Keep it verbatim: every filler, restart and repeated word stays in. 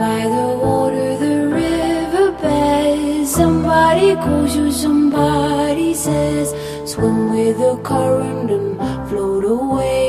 by the water, the riverbed. Somebody calls you, somebody says, swim with the current and float away.